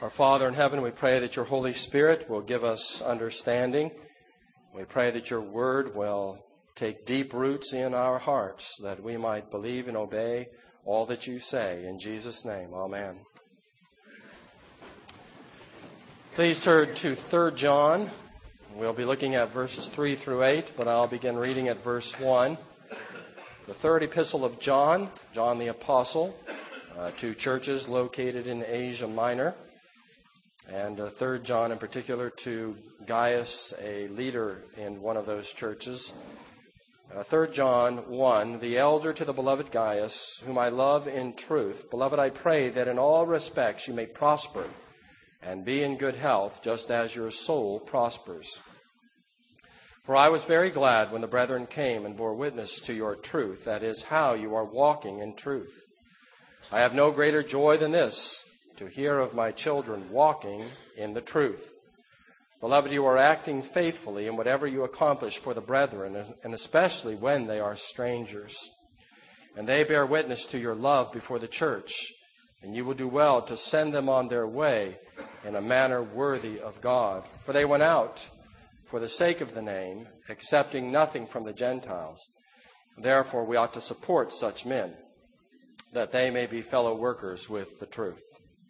Our Father in heaven, we pray that your Holy Spirit will give us understanding. We pray that your word will take deep roots in our hearts, that we might believe and obey all that you say. In Jesus' name, amen. Please turn to 3 John. We'll be looking at verses 3 through 8, but I'll begin reading at verse 1. The third epistle of John, John the Apostle, to churches located in Asia Minor. And 3 John in particular to Gaius, a leader in one of those churches. 3 John 1, the elder to the beloved Gaius, whom I love in truth. Beloved, I pray that in all respects you may prosper and be in good health, just as your soul prospers. For I was very glad when the brethren came and bore witness to your truth, that is, how you are walking in truth. I have no greater joy than this, to hear of my children walking in the truth. Beloved, you are acting faithfully in whatever you accomplish for the brethren, and especially when they are strangers. And they bear witness to your love before the church, and you will do well to send them on their way in a manner worthy of God. For they went out for the sake of the name, accepting nothing from the Gentiles. Therefore, we ought to support such men, that they may be fellow workers with the truth.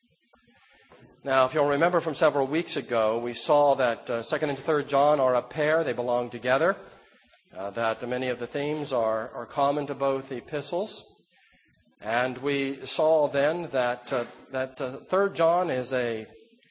Now, if you'll remember from several weeks ago, we saw that 2nd and 3rd John are a pair. They belong together, that many of the themes are common to both epistles. And we saw then that 3rd John is an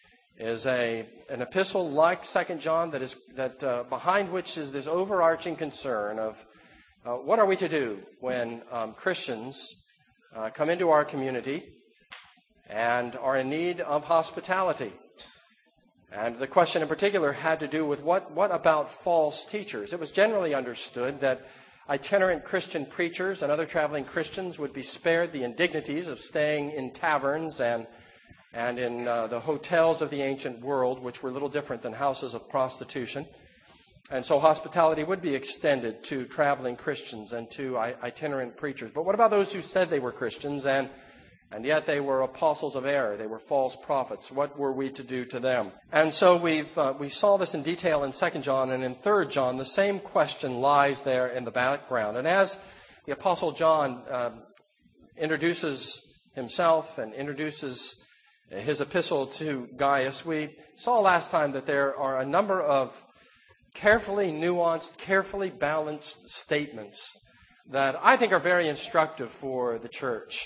epistle like 2nd John that behind which is this overarching concern of what are we to do when Christians come into our community and are in need of hospitality. And the question in particular had to do with what about false teachers? It was generally understood that itinerant Christian preachers and other traveling Christians would be spared the indignities of staying in taverns and in the hotels of the ancient world, which were little different than houses of prostitution. And so hospitality would be extended to traveling Christians and to itinerant preachers. But what about those who said they were Christians and yet they were apostles of error? They were false prophets. What were we to do to them? And so we saw this in detail in 2 John, and in 3 John, the same question lies there in the background. And as the Apostle John introduces himself and introduces his epistle to Gaius, we saw last time that there are a number of carefully nuanced, carefully balanced statements that I think are very instructive for the church.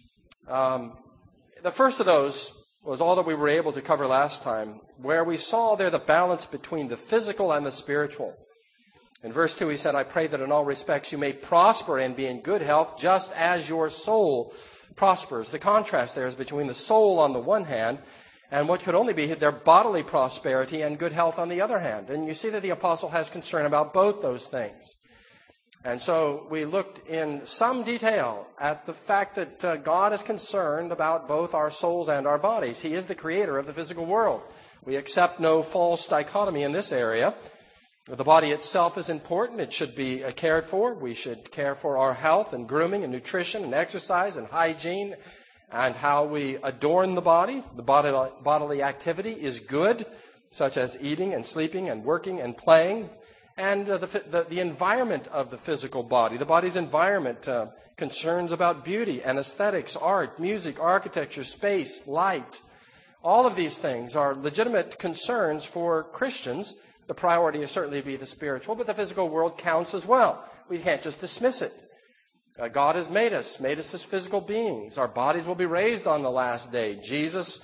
The first of those was all that we were able to cover last time, where we saw there the balance between the physical and the spiritual. In verse 2, he said, I pray that in all respects you may prosper and be in good health, just as your soul prospers. The contrast there is between the soul on the one hand and what could only be their bodily prosperity and good health on the other hand. And you see that the apostle has concern about both those things. And so we looked in some detail at the fact that God is concerned about both our souls and our bodies. He is the creator of the physical world. We accept no false dichotomy in this area. The body itself is important. It should be cared for. We should care for our health and grooming and nutrition and exercise and hygiene and how we adorn the body. The bodily activity is good, such as eating and sleeping and working and playing. And the environment of the physical body, the body's environment, concerns about beauty and aesthetics, art, music, architecture, space, light. All of these things are legitimate concerns for Christians. The priority is certainly to be the spiritual, but the physical world counts as well. We can't just dismiss it. God has made us as physical beings. Our bodies will be raised on the last day. Jesus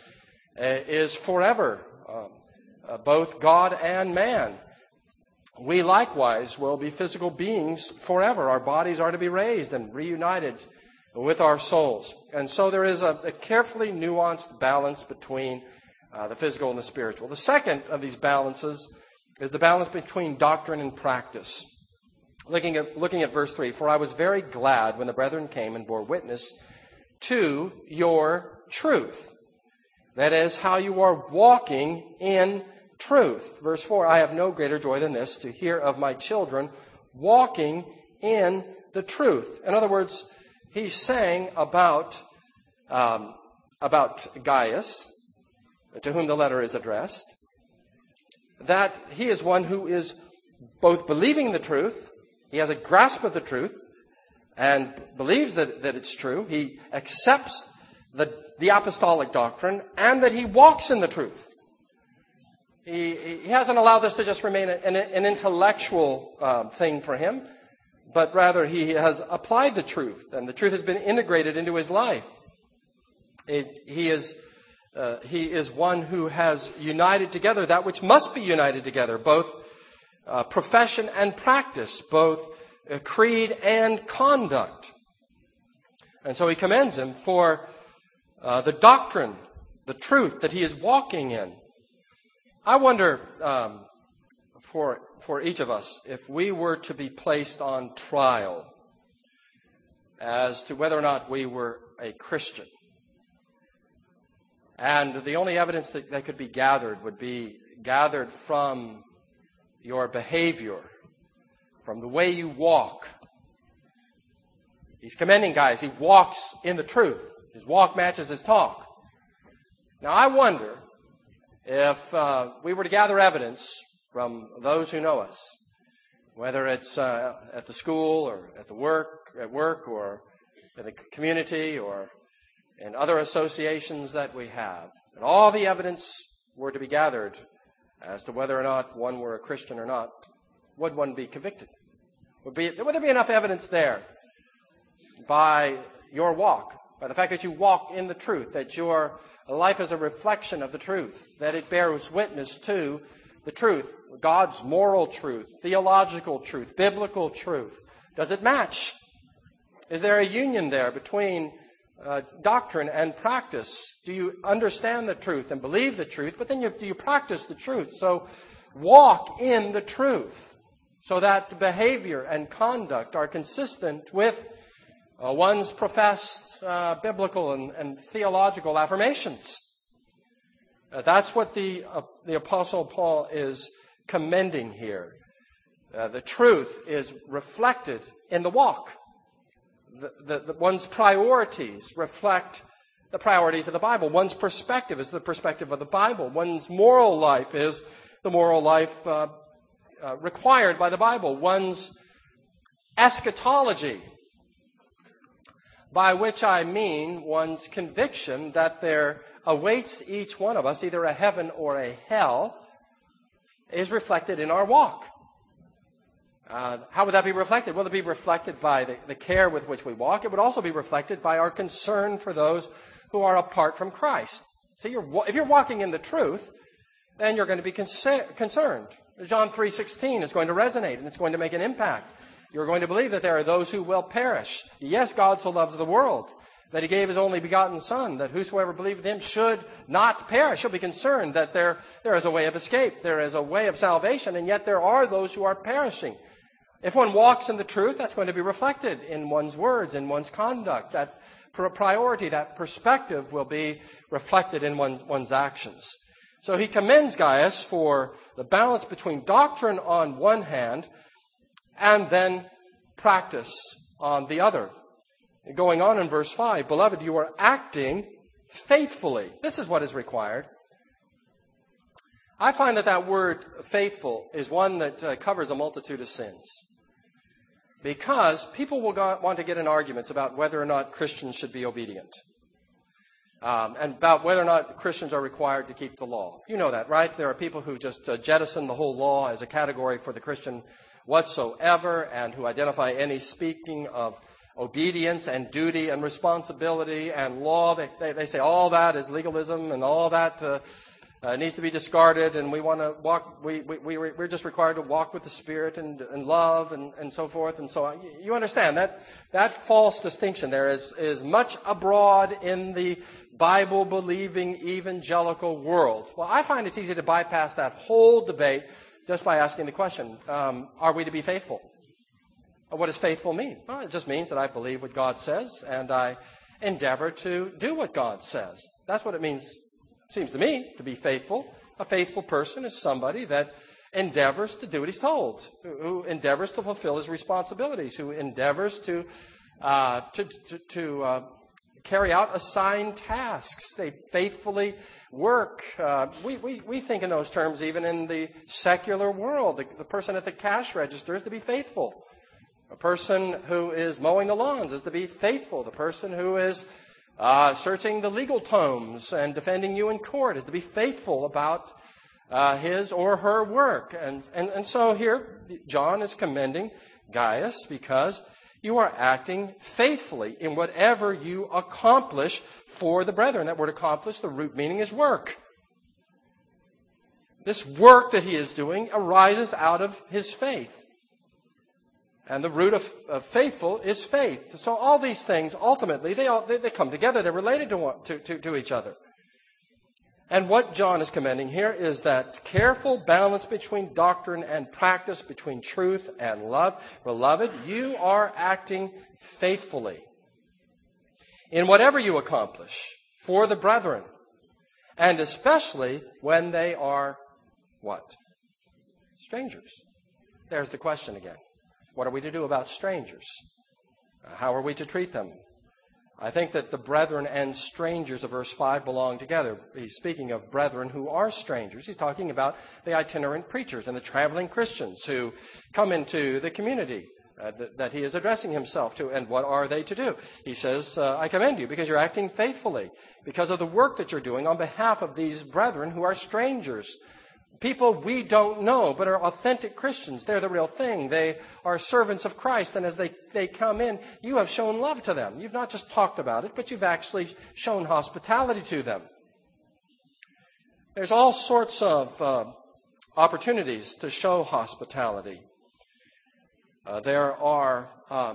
is forever, both God and man. We likewise will be physical beings forever. Our bodies are to be raised and reunited with our souls. And so there is a carefully nuanced balance between the physical and the spiritual. The second of these balances is the balance between doctrine and practice. Looking at verse 3, for I was very glad when the brethren came and bore witness to your truth. That is, how you are walking in truth. Verse 4, I have no greater joy than this, to hear of my children walking in the truth. In other words, he's saying about Gaius to whom the letter is addressed, that he is one who is both believing the truth, he has a grasp of the truth, and believes that it's true. He accepts the apostolic doctrine, and that he walks in the truth. He hasn't allowed this to just remain an intellectual thing for him, but rather he has applied the truth, and the truth has been integrated into his life. He is one who has united together that which must be united together, both profession and practice, both creed and conduct. And so he commends him for the doctrine, the truth that he is walking in. I wonder, for each of us, if we were to be placed on trial as to whether or not we were a Christian, and the only evidence that could be gathered would be gathered from your behavior, from the way you walk. He's commending guys. He walks in the truth. His walk matches his talk. Now, I wonder if we were to gather evidence from those who know us, whether it's at the school or at work or in the community or in other associations that we have, and all the evidence were to be gathered as to whether or not one were a Christian or not, would one be convicted? Would there be enough evidence there by your walk, by the fact that you walk in the truth, that your life is a reflection of the truth, that it bears witness to the truth, God's moral truth, theological truth, biblical truth? Does it match? Is there a union there between doctrine and practice? Do you understand the truth and believe the truth, but then do you practice the truth? So walk in the truth so that behavior and conduct are consistent with one's professed biblical and theological affirmations. That's what the Apostle Paul is commending here. The truth is reflected in the walk. One's priorities reflect the priorities of the Bible. One's perspective is the perspective of the Bible. One's moral life is the moral life required by the Bible. One's eschatology, by which I mean one's conviction that there awaits each one of us either a heaven or a hell, is reflected in our walk. How would that be reflected? Will it be reflected by the care with which we walk? It would also be reflected by our concern for those who are apart from Christ. See, if you're walking in the truth, then you're going to be concerned. John 3:16 is going to resonate, and it's going to make an impact. You're going to believe that there are those who will perish. Yes, God so loves the world that he gave his only begotten Son, that whosoever believeth in him should not perish. You'll be concerned that there is a way of escape, there is a way of salvation, and yet there are those who are perishing. If one walks in the truth, that's going to be reflected in one's words, in one's conduct. That priority, that perspective will be reflected in one's actions. So he commends Gaius for the balance between doctrine on one hand and then practice on the other. Going on in verse 5, beloved, you are acting faithfully. This is what is required. I find that word faithful is one that covers a multitude of sins. Because people will want to get in arguments about whether or not Christians should be obedient. And about whether or not Christians are required to keep the law. You know that, right? There are people who just jettison the whole law as a category for the Christian whatsoever, and who identify any speaking of obedience and duty and responsibility and law. They say all that is legalism and all that needs to be discarded, and we want to walk. We're just required to walk with the Spirit and love and so forth and so on. You understand that false distinction there is much abroad in the Bible-believing evangelical world. Well, I find it's easy to bypass that whole debate just by asking the question: are we to be faithful? What does faithful mean? Well, it just means that I believe what God says and I endeavor to do what God says. That's what it means. Seems to me to be faithful. A faithful person is somebody that endeavors to do what he's told, who endeavors to fulfill his responsibilities, who endeavors to carry out assigned tasks. They faithfully work. We think in those terms even in the secular world. The person at the cash register is to be faithful. A person who is mowing the lawns is to be faithful. The person who is searching the legal tomes and defending you in court is to be faithful about his or her work. And so here, John is commending Gaius because you are acting faithfully in whatever you accomplish for the brethren. That word accomplish, the root meaning is work. This work that he is doing arises out of his faith. And the root of faithful is faith. So all these things, ultimately, they come together. They're related to each other. And what John is commending here is that careful balance between doctrine and practice, between truth and love. Beloved, you are acting faithfully in whatever you accomplish for the brethren, and especially when they are what? Strangers. There's the question again. What are we to do about strangers? How are we to treat them? I think that the brethren and strangers of verse 5 belong together. He's speaking of brethren who are strangers. He's talking about the itinerant preachers and the traveling Christians who come into the community that he is addressing himself to. And what are they to do? He says, I commend you because you're acting faithfully, because of the work that you're doing on behalf of these brethren who are strangers. People we don't know, but are authentic Christians. They're the real thing. They are servants of Christ, and as they come in, you have shown love to them. You've not just talked about it, but you've actually shown hospitality to them. There's all sorts of opportunities to show hospitality. There are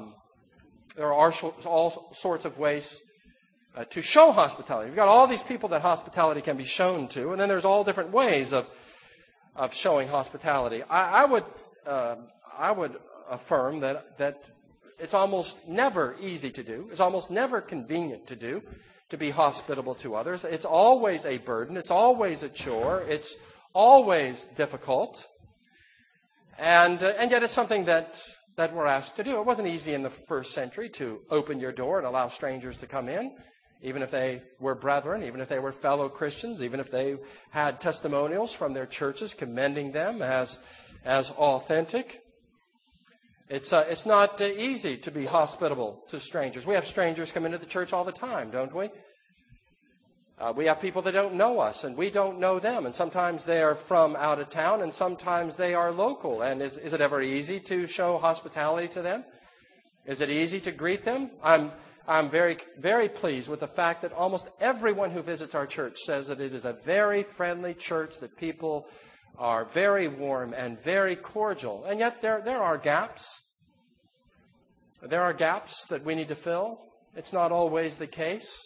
all sorts of ways to show hospitality. You've got all these people that hospitality can be shown to, and then there's all different ways of showing hospitality. I would affirm that it's almost never easy to do. It's almost never convenient to do, to be hospitable to others. It's always a burden. It's always a chore. It's always difficult. And yet it's something that we're asked to do. It wasn't easy in the first century to open your door and allow strangers to come in, even if they were brethren, even if they were fellow Christians, even if they had testimonials from their churches commending them as authentic. It's not easy to be hospitable to strangers. We have strangers come into the church all the time, don't we? We have people that don't know us, and we don't know them. And sometimes they are from out of town, and sometimes they are local. And is it ever easy to show hospitality to them? Is it easy to greet them? I'm very, very pleased with the fact that almost everyone who visits our church says that it is a very friendly church, that people are very warm and very cordial. And yet there are gaps. There are gaps that we need to fill. It's not always the case.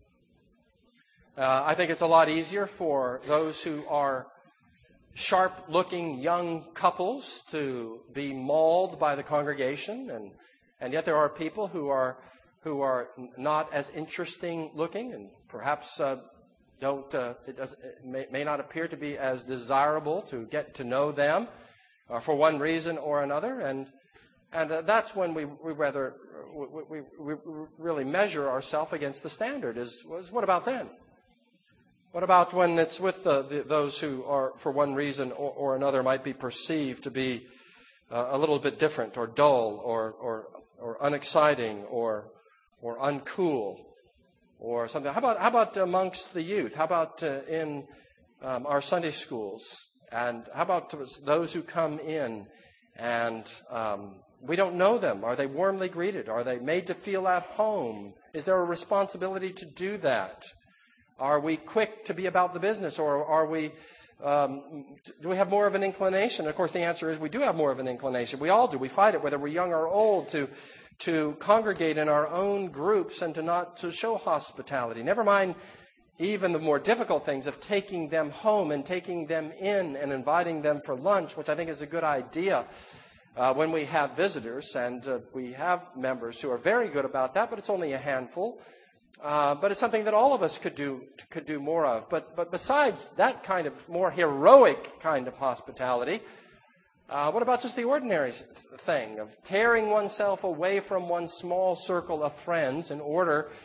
I think it's a lot easier for those who are sharp-looking young couples to be mauled by the congregation, and yet there are people who are not as interesting looking, and perhaps may not appear to be as desirable to get to know them for one reason or another, and that's when we really measure ourselves against the standard. Is what about then? What about when it's with those who are, for one reason or another, might be perceived to be a little bit different or dull or unexciting or uncool or something? How about amongst the youth? How about in our Sunday schools? And how about those who come in and we don't know them? Are they warmly greeted? Are they made to feel at home? Is there a responsibility to do that? Are we quick to be about the business, or are we? Do we have more of an inclination? Of course, the answer is we do have more of an inclination. We all do. We fight it, whether we're young or old, to congregate in our own groups and to show hospitality. Never mind even the more difficult things of taking them home and taking them in and inviting them for lunch, which I think is a good idea when we have visitors, and we have members who are very good about that, but it's only a handful. But it's something that all of us could do more of. But besides that kind of more heroic kind of hospitality, what about just the ordinary thing of tearing oneself away from one's small circle of friends in order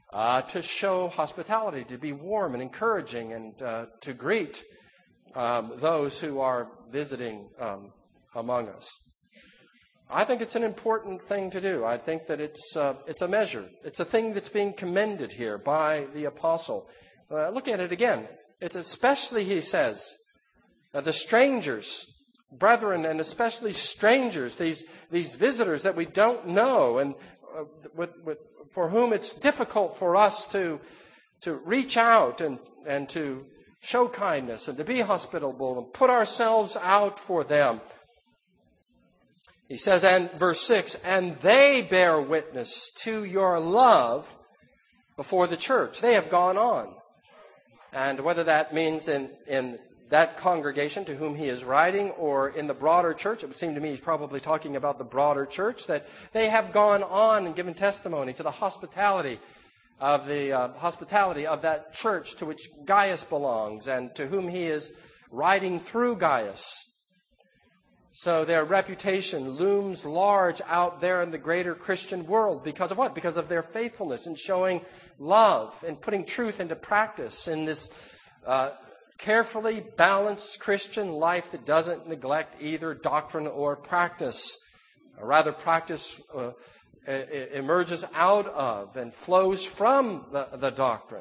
to show hospitality, to be warm and encouraging, and to greet those who are visiting among us. I think it's an important thing to do. I think that it's a measure. It's a thing that's being commended here by the apostle. Look at it again. It's especially, he says, the strangers, brethren, and especially strangers, these visitors that we don't know, and for whom it's difficult for us to reach out and to show kindness and to be hospitable and put ourselves out for them. He says, and verse 6, and they bear witness to your love before the church. They have gone on. And whether that means in that congregation to whom he is writing or in the broader church, it would seem to me he's probably talking about the broader church, that they have gone on and given testimony to the hospitality of that church to which Gaius belongs and to whom he is writing through Gaius. So their reputation looms large out there in the greater Christian world. Because of what? Because of their faithfulness in showing love and putting truth into practice in this carefully balanced Christian life that doesn't neglect either doctrine or practice. Rather, practice emerges out of and flows from the doctrine.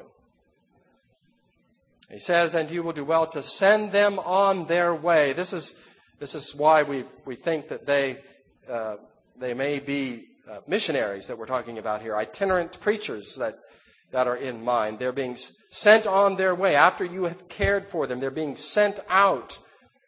He says, and you will do well to send them on their way. This is why we think that they may be missionaries that we're talking about here, itinerant preachers that are in mind. They're being sent on their way. After you have cared for them, they're being sent out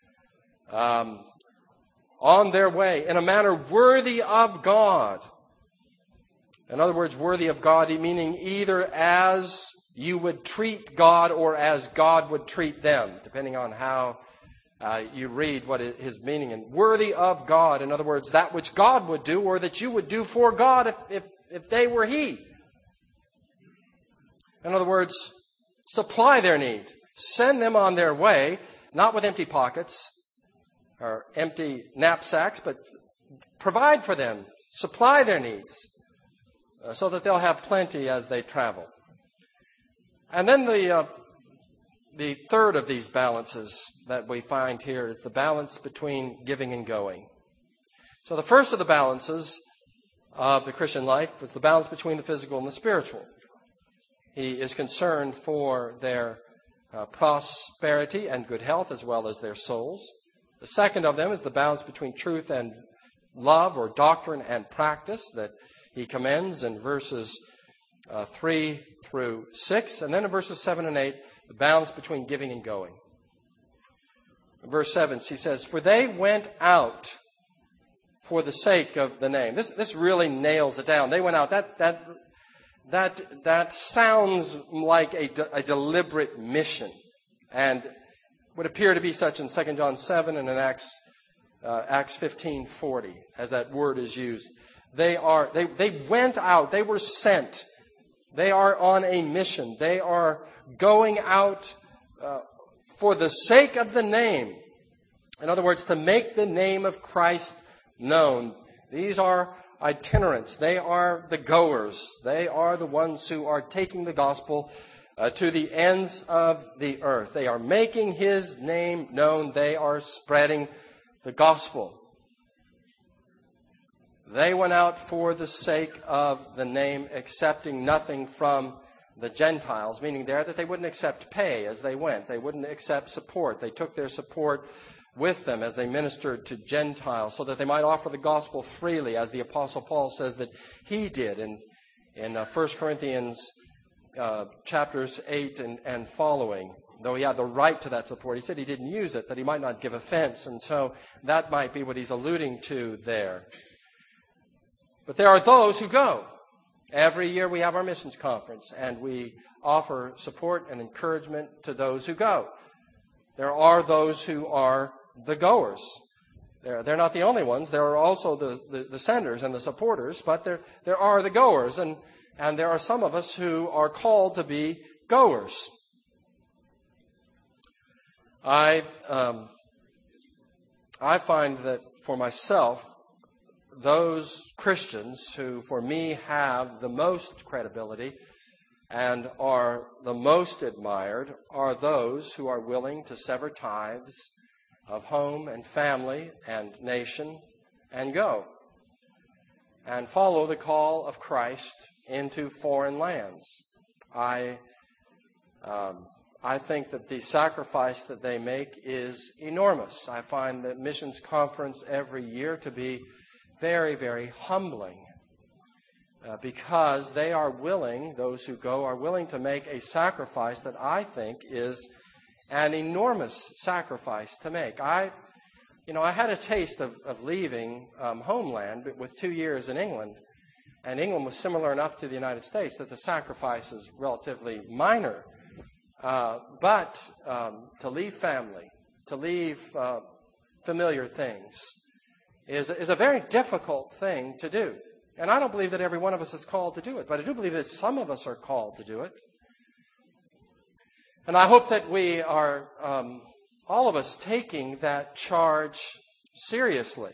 on their way in a manner worthy of God. In other words, worthy of God, meaning either as you would treat God or as God would treat them, depending on how you read what his meaning is. Worthy of God, in other words, that which God would do or that you would do for God if they were He. In other words, supply their need. Send them on their way, not with empty pockets or empty knapsacks, but provide for them, supply their needs, so that they'll have plenty as they travel. And then the third of these balances that we find here is the balance between giving and going. So the first of the balances of the Christian life was the balance between the physical and the spiritual. He is concerned for their prosperity and good health as well as their souls. The second of them is the balance between truth and love, or doctrine and practice, that he commends in verses 3 through 6. And then in verses 7 and 8, the balance between giving and going. In verse 7, he says, for they went out for the sake of the name. This really nails it down. They went out. That sounds like a deliberate mission, and would appear to be such in 2 John 7 and in Acts 15:40, as that word is used. They went out. They were sent. They are on a mission. They are going out for the sake of the name. In other words, to make the name of Christ known. These are itinerants. They are the goers. They are the ones who are taking the gospel to the ends of the earth. They are making His name known. They are spreading the gospel. They went out for the sake of the name, accepting nothing from the Gentiles, meaning there that they wouldn't accept pay as they went. They wouldn't accept support. They took their support with them as they ministered to Gentiles, so that they might offer the gospel freely, as the Apostle Paul says that he did in 1 Corinthians chapters 8 and following. Though he had the right to that support, he said he didn't use it, that he might not give offense. And so that might be what he's alluding to there. But there are those who go. Every year we have our missions conference, and we offer support and encouragement to those who go. There are those who are the goers. They're not the only ones. There are also the senders and the supporters, but there are the goers, and there are some of us who are called to be goers. I find that for myself, those Christians who, for me, have the most credibility and are the most admired are those who are willing to sever ties of home and family and nation and go and follow the call of Christ into foreign lands. I think that the sacrifice that they make is enormous. I find the missions conference every year to be very, very humbling because they are willing, those who go are willing to make a sacrifice that I think is an enormous sacrifice to make. I had a taste of leaving homeland with 2 years in England, and England was similar enough to the United States that the sacrifice is relatively minor. But to leave family, to leave familiar things, is a very difficult thing to do. And I don't believe that every one of us is called to do it, but I do believe that some of us are called to do it. And I hope that we are, all of us, taking that charge seriously.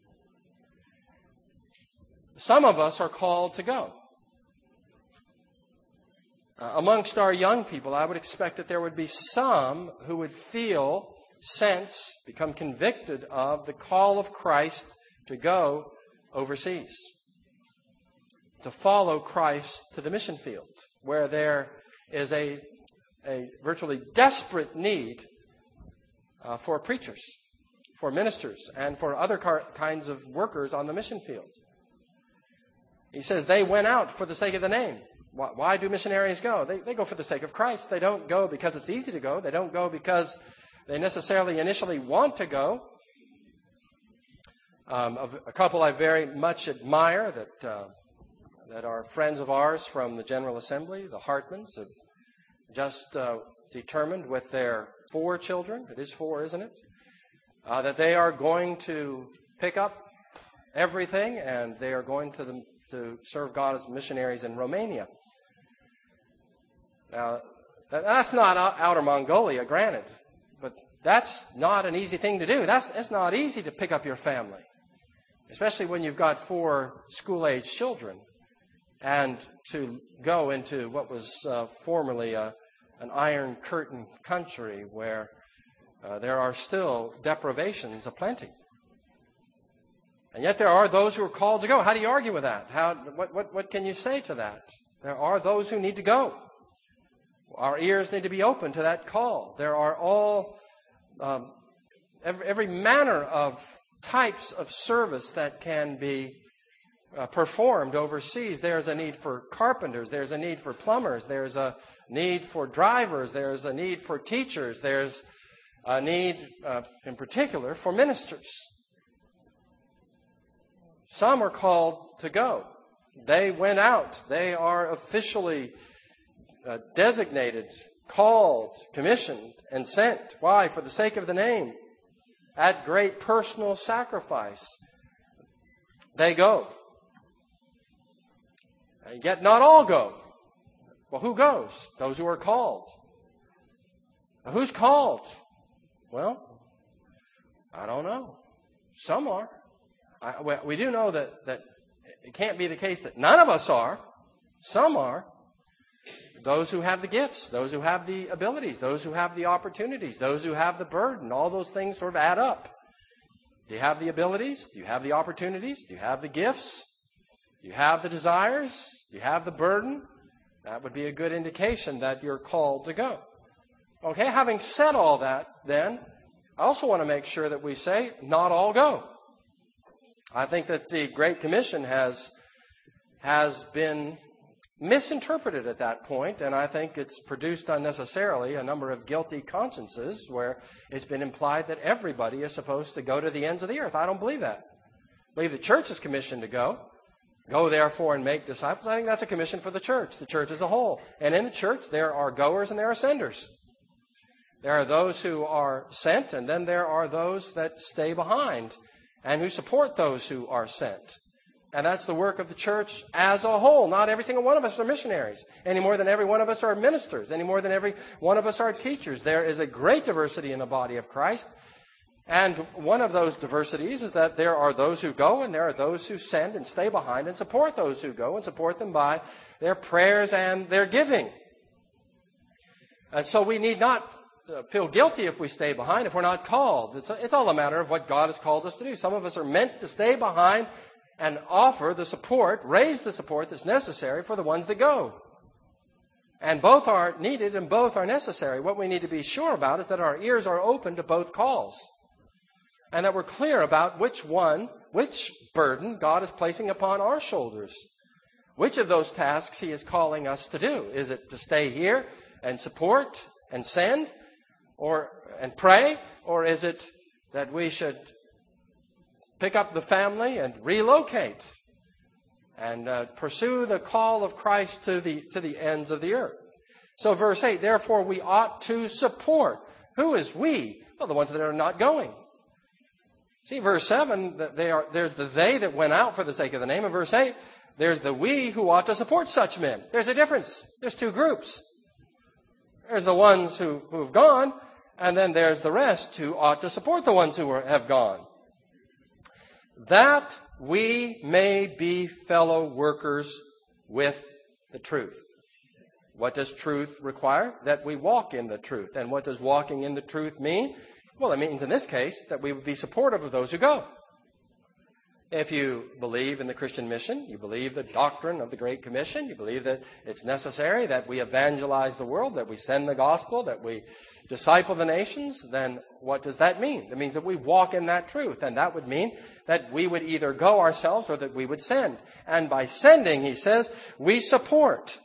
Some of us are called to go. Amongst our young people, I would expect that there would be some who would feel, sense, become convicted of the call of Christ to go overseas, to follow Christ to the mission field, where there is a virtually desperate need for preachers, for ministers, and for other kinds of workers on the mission field. He says they went out for the sake of the name. Why do missionaries go? They go for the sake of Christ. They don't go because it's easy to go. They don't go because they necessarily initially want to go. A couple I very much admire that are friends of ours from the General Assembly, the Hartmans, have just determined with their 4 children, it is 4, isn't it, that they are going to pick up everything and they are going to serve God as missionaries in Romania. Now, that's not Outer Mongolia, granted, but that's not an easy thing to do. It's not easy to pick up your family, especially when you've got 4 school-age children, and to go into what was formerly an Iron Curtain country where there are still deprivations aplenty. And yet there are those who are called to go. How do you argue with that? What can you say to that? There are those who need to go. Our ears need to be open to that call. There are all, every manner of types of service that can be performed overseas. There's a need for carpenters. There's a need for plumbers. There's a need for drivers. There's a need for teachers. There's a need, in particular, for ministers. Some are called to go. They went out. They are officially designated, called, commissioned, and sent. Why? For the sake of the name. At great personal sacrifice. They go. And yet not all go. Well, who goes? Those who are called. Now, who's called? Well, I don't know. Some are. We do know that it can't be the case that none of us are. Some are. Those who have the gifts, those who have the abilities, those who have the opportunities, those who have the burden, all those things sort of add up. Do you have the abilities? Do you have the opportunities? Do you have the gifts? Do you have the desires? Do you have the burden? That would be a good indication that you're called to go. Okay, having said all that, then, I also want to make sure that we say, not all go. I think that the Great Commission has been misinterpreted at that point, and I think it's produced unnecessarily a number of guilty consciences where it's been implied that everybody is supposed to go to the ends of the earth. I don't believe that. I believe the church is commissioned to go. Go therefore and make disciples. I think that's a commission for the church as a whole. And in the church, there are goers and there are senders. There are those who are sent, and then there are those that stay behind and who support those who are sent. And that's the work of the church as a whole. Not every single one of us are missionaries, any more than every one of us are ministers, any more than every one of us are teachers. There is a great diversity in the body of Christ. And one of those diversities is that there are those who go and there are those who send and stay behind and support those who go and support them by their prayers and their giving. And so we need not feel guilty if we stay behind, if we're not called. It's all a matter of what God has called us to do. Some of us are meant to stay behind and offer the support, raise the support that's necessary for the ones that go. And both are needed and both are necessary. What we need to be sure about is that our ears are open to both calls. And that we're clear about which burden God is placing upon our shoulders. Which of those tasks He is calling us to do. Is it to stay here and support and send and pray? Or is it that we should pick up the family and relocate and pursue the call of Christ to the ends of the earth? So verse 8, therefore we ought to support. Who is we? Well, the ones that are not going. See, verse 7, there's the they that went out for the sake of the name. And verse 8, there's the we who ought to support such men. There's a difference. There's two groups. There's the ones who have gone, and then there's the rest who ought to support the ones who have gone. That we may be fellow workers with the truth. What does truth require? That we walk in the truth. And what does walking in the truth mean? Well, it means in this case that we would be supportive of those who go. If you believe in the Christian mission, you believe the doctrine of the Great Commission, you believe that it's necessary that we evangelize the world, that we send the gospel, that we disciple the nations, then what does that mean? It means that we walk in that truth. And that would mean that we would either go ourselves or that we would send. And by sending, he says, we support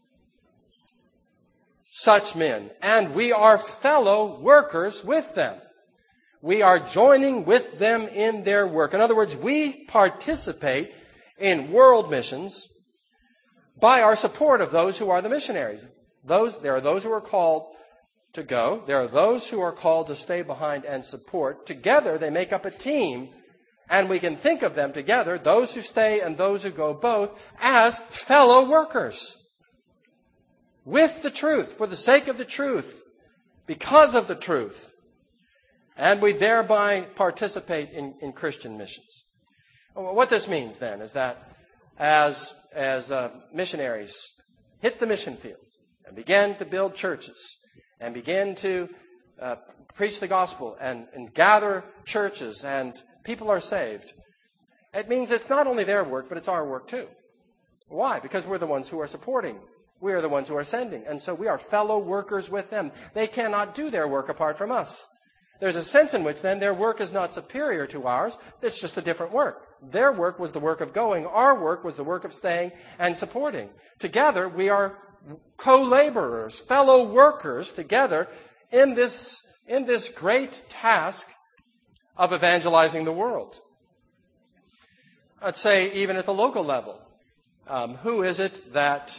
such men. And we are fellow workers with them. We are joining with them in their work. In other words, we participate in world missions by our support of those who are the missionaries. There are those who are called to go. There are those who are called to stay behind and support. Together, they make up a team, and we can think of them together, those who stay and those who go both, as fellow workers with the truth, for the sake of the truth, because of the truth. And we thereby participate in Christian missions. What this means then is that as missionaries hit the mission field and begin to build churches and begin to preach the gospel and gather churches and people are saved, it means it's not only their work, but it's our work too. Why? Because we're the ones who are supporting. We are the ones who are sending. And so we are fellow workers with them. They cannot do their work apart from us. There's a sense in which, then, their work is not superior to ours. It's just a different work. Their work was the work of going. Our work was the work of staying and supporting. Together, we are co-laborers, fellow workers together in this great task of evangelizing the world. I'd say even at the local level, who is it that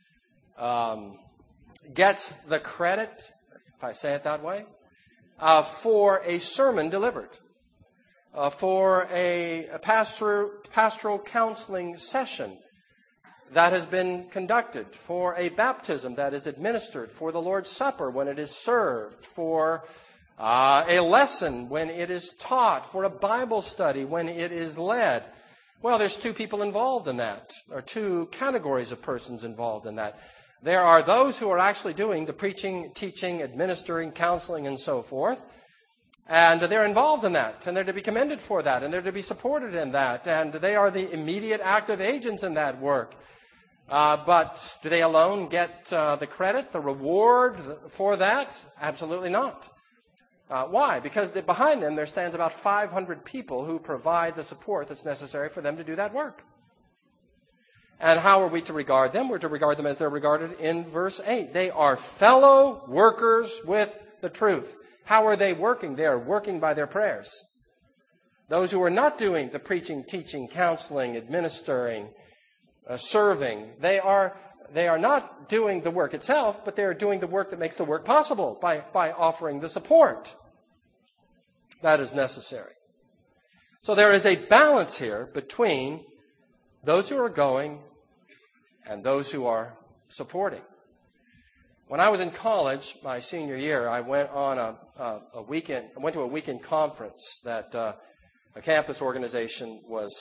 gets the credit, if I say it that way, for a sermon delivered, for a pastoral counseling session that has been conducted, for a baptism that is administered, for the Lord's Supper when it is served, for a lesson when it is taught, for a Bible study when it is led. Well, there's two people involved in that, or two categories of persons involved in that. There are those who are actually doing the preaching, teaching, administering, counseling, and so forth. And they're involved in that. And they're to be commended for that. And they're to be supported in that. And they are the immediate active agents in that work. But do they alone get the credit, the reward for that? Absolutely not. Why? Because behind them there stands about 500 people who provide the support that's necessary for them to do that work. And how are we to regard them? We're to regard them as they're regarded in verse 8. They are fellow workers with the truth. How are they working? They are working by their prayers. Those who are not doing the preaching, teaching, counseling, administering, serving, they are not doing the work itself, but they are doing the work that makes the work possible by offering the support that is necessary. So there is a balance here between those who are going and those who are supporting. When I was in college, my senior year, I went on a weekend. I went to a weekend conference that a campus organization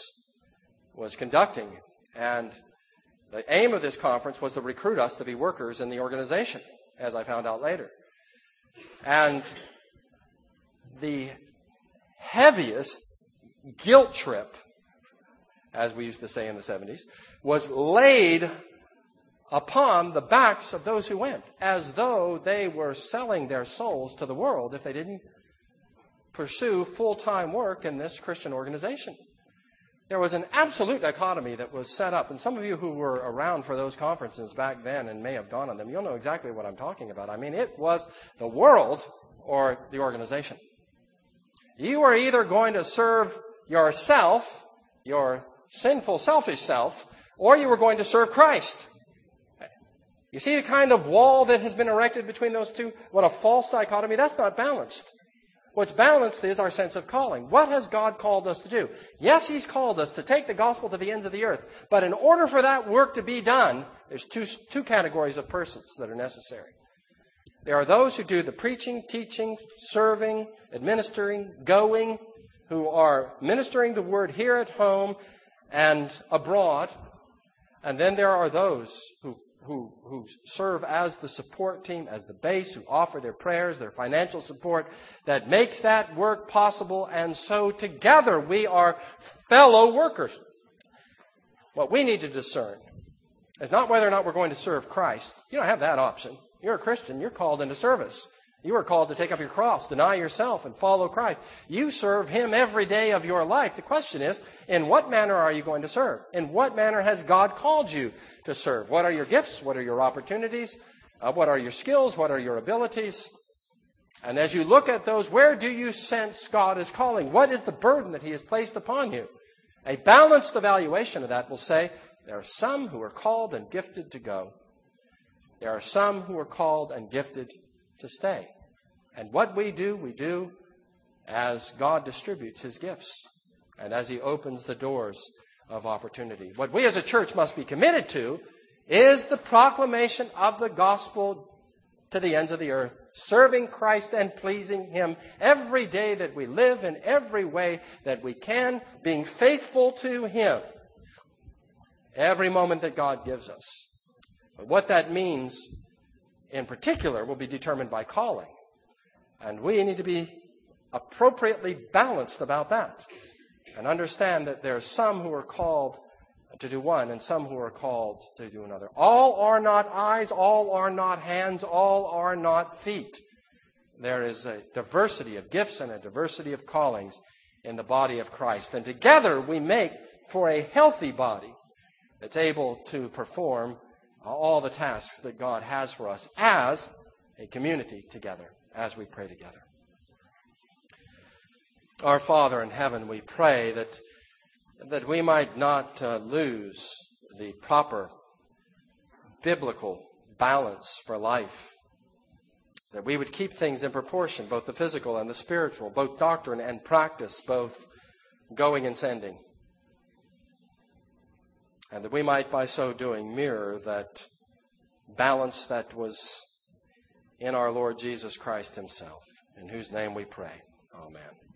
was conducting, and the aim of this conference was to recruit us to be workers in the organization, as I found out later. And the heaviest guilt trip, as we used to say in the 70s, was laid upon the backs of those who went, as though they were selling their souls to the world if they didn't pursue full-time work in this Christian organization. There was an absolute dichotomy that was set up, and some of you who were around for those conferences back then and may have gone on them, you'll know exactly what I'm talking about. I mean, it was the world or the organization. You were either going to serve yourself, your sinful, selfish self, or you were going to serve Christ. You see the kind of wall that has been erected between those two? What a false dichotomy. That's not balanced. What's balanced is our sense of calling. What has God called us to do? Yes, He's called us to take the gospel to the ends of the earth. But in order for that work to be done, there's two categories of persons that are necessary. There are those who do the preaching, teaching, serving, administering, going, who are ministering the word here at home and abroad. And then there are those who serve as the support team, as the base, who offer their prayers, their financial support that makes that work possible. And so together we are fellow workers. What we need to discern is not whether or not we're going to serve Christ. You don't have that option. You're a Christian. You're called into service. You are called to take up your cross, deny yourself, and follow Christ. You serve Him every day of your life. The question is, in what manner are you going to serve? In what manner has God called you to serve? What are your gifts? What are your opportunities? What are your skills? What are your abilities? And as you look at those, where do you sense God is calling? What is the burden that He has placed upon you? A balanced evaluation of that will say, there are some who are called and gifted to go. There are some who are called and gifted to stay. And what we do as God distributes His gifts and as He opens the doors of opportunity. What we as a church must be committed to is the proclamation of the gospel to the ends of the earth, serving Christ and pleasing Him every day that we live, in every way that we can, being faithful to Him every moment that God gives us. But what that means in particular will be determined by calling. And we need to be appropriately balanced about that and understand that there are some who are called to do one and some who are called to do another. All are not eyes, all are not hands, all are not feet. There is a diversity of gifts and a diversity of callings in the body of Christ. And together we make for a healthy body that's able to perform all the tasks that God has for us as a community together, as we pray together. Our Father in heaven, we pray that we might not lose the proper biblical balance for life, that we would keep things in proportion, both the physical and the spiritual, both doctrine and practice, both going and sending. And that we might, by so doing, mirror that balance that was in our Lord Jesus Christ Himself, in whose name we pray. Amen.